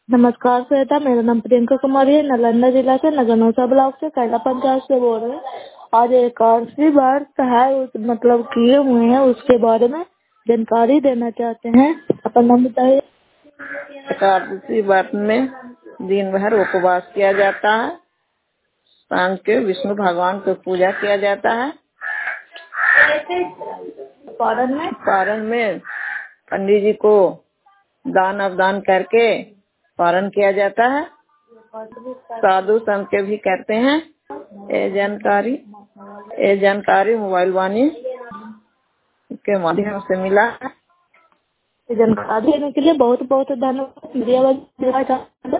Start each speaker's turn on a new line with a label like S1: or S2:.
S1: नमस्कार श्वेता, मेरा नाम प्रियंका कुमारी है। नालंदा जिला से नगरनौसा ब्लॉक से कैला पंचायत से बोल रहे हैं। आज एक आरसी वर्ष है मतलब किए हुए हैं, उसके बारे में जानकारी देना चाहते हैं। अपना नाम बताइए।
S2: एकादशी व्रत में दिन भर उपवास किया जाता है। शाम के विष्णु भगवान को पूजा किया जाता है। पारण में पंडित जी को दान अवदान करके पारण किया जाता है। साधु संत के भी करते हैं। ये जानकारी मोबाइल वाणी के माध्यम से मिला है।
S1: जानकारी देने के लिए बहुत बहुत धन्यवाद।